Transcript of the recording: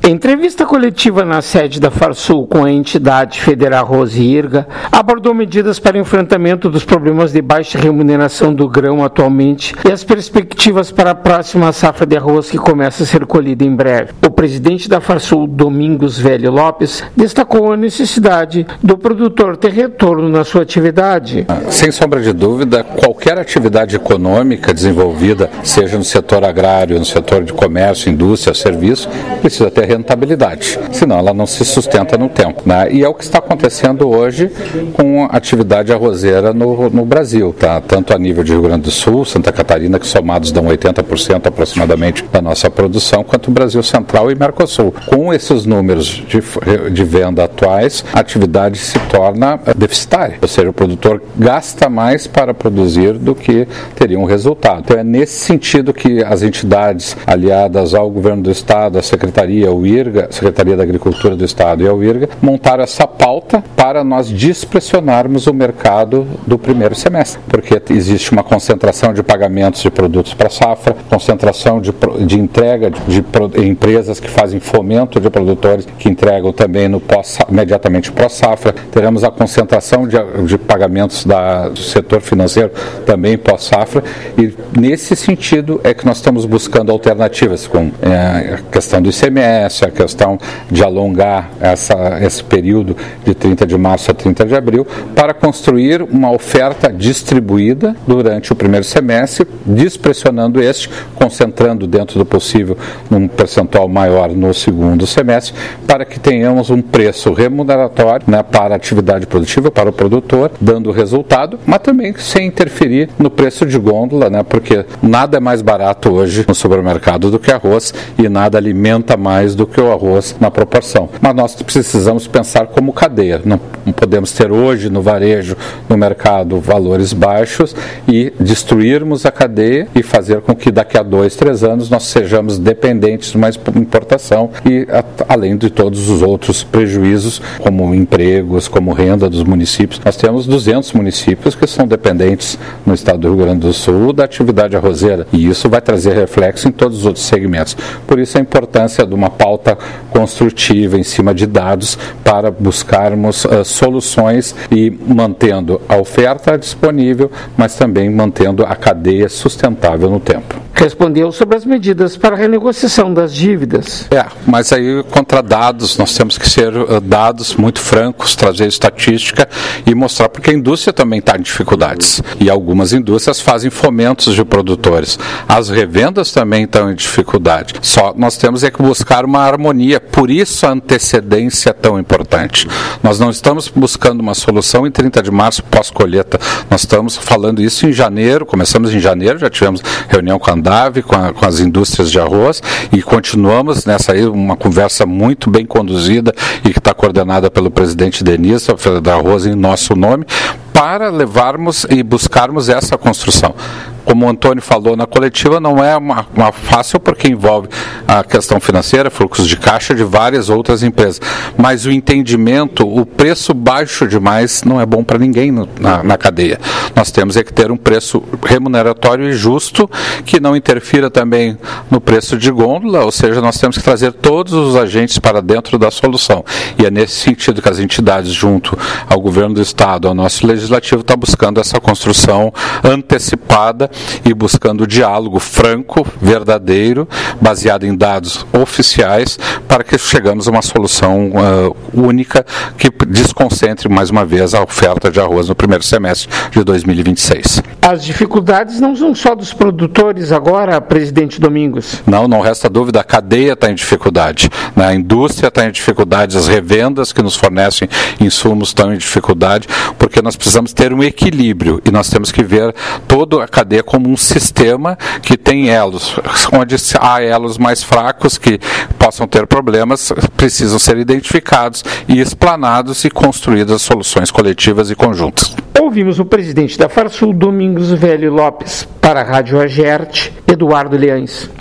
Em entrevista coletiva na sede da Farsul com a entidade FEDERARROZ e IRGA, abordou medidas para enfrentamento dos problemas de baixa remuneração do grão atualmente e as perspectivas para a próxima safra de arroz que começa a ser colhida em breve. O presidente da Farsul, Domingos Velho Lopes, destacou a necessidade do produtor ter retorno na sua atividade. Sem sombra de dúvida, qualquer atividade econômica desenvolvida, seja no setor agrário, no setor de comércio, indústria, serviço, precisa ter rentabilidade, senão ela não se sustenta no tempo, né? E é o que está acontecendo hoje com a atividade arrozeira no Brasil, tá? Tanto a nível de Rio Grande do Sul, Santa Catarina, que somados dão 80% aproximadamente da nossa produção, quanto o Brasil Central e Mercosul. Com esses números de venda atuais, a atividade se torna deficitária, ou seja, o produtor gasta mais para produzir do que teria um resultado. Então é nesse sentido que as entidades aliadas ao governo do Estado, a Secretaria, o IRGA, Secretaria da Agricultura do Estado e ao IRGA, montaram essa pauta para nós despressionarmos o mercado do primeiro semestre, porque existe uma concentração de pagamentos de produtos para safra, concentração de entrega de empresas que fazem fomento de produtores que entregam também imediatamente pós-safra, teremos a concentração de pagamentos do setor financeiro também pós-safra, e nesse sentido é que nós estamos buscando alternativas com a questão do ICMS, a questão de alongar esse período de 30 de março a 30 de abril, para construir uma oferta distribuída durante o primeiro semestre, despressionando concentrando dentro do possível num percentual maior no segundo semestre, para que tenhamos um preço remuneratório, né, para a atividade produtiva, para o produtor, dando resultado, mas também sem interferir no preço de gôndola, né, porque nada é mais barato hoje no supermercado do que arroz e nada alimenta mais do que o arroz na proporção. Mas nós precisamos pensar como cadeia. Não podemos ter hoje no varejo, no mercado, valores baixos e destruirmos a cadeia e fazer com que daqui a 2, 3 anos nós sejamos dependentes de uma importação e além de todos os outros prejuízos, como empregos, como renda dos municípios. Nós temos 200 municípios que são dependentes no estado do Rio Grande do Sul da atividade arrozeira e isso vai trazer reflexo em todos os outros segmentos. Por isso a importância de uma pauta construtiva em cima de dados para buscarmos soluções e mantendo a oferta disponível, mas também mantendo a cadeia sustentável no tempo. Respondeu sobre as medidas para a renegociação das dívidas. Mas aí contra dados, nós temos que ser dados muito francos, trazer estatística e mostrar, porque a indústria também está em dificuldades e algumas indústrias fazem fomentos de produtores. As revendas também estão em dificuldade. Só nós temos que buscar uma harmonia, por isso a antecedência é tão importante. Nós não estamos buscando uma solução em 30 de março pós-colheita, nós estamos falando isso em janeiro, começamos em janeiro, já tivemos reunião com a Andave, com as indústrias de arroz e continuamos nessa aí, uma conversa muito bem conduzida e que está coordenada pelo presidente Denis, da Arroz, em nosso nome, para levarmos e buscarmos essa construção. Como o Antônio falou na coletiva, não é uma fácil porque envolve a questão financeira, fluxos de caixa de várias outras empresas. Mas o entendimento, o preço baixo demais não é bom para ninguém na cadeia. Nós temos que ter um preço remuneratório e justo, que não interfira também no preço de gôndola, ou seja, nós temos que trazer todos os agentes para dentro da solução. E é nesse sentido que as entidades, junto ao governo do Estado, ao nosso legislativo, está buscando essa construção antecipada e buscando o diálogo franco, verdadeiro, baseado em dados oficiais, para que chegamos a uma solução única que desconcentre mais uma vez a oferta de arroz no primeiro semestre de 2026. As dificuldades não são só dos produtores agora, presidente Domingos? Não resta dúvida, a cadeia está em dificuldade, né? A indústria está em dificuldade, as revendas que nos fornecem insumos estão em dificuldade, porque nós precisamos ter um equilíbrio e nós temos que ver toda a cadeia como um sistema que tem elos, onde há elos mais fracos que possam ter problemas, precisam ser identificados e explanados e construídas soluções coletivas e conjuntas. Ouvimos o presidente da Farsul, Domingos Velho Lopes. Para a Rádio Agerte, Eduardo Leães.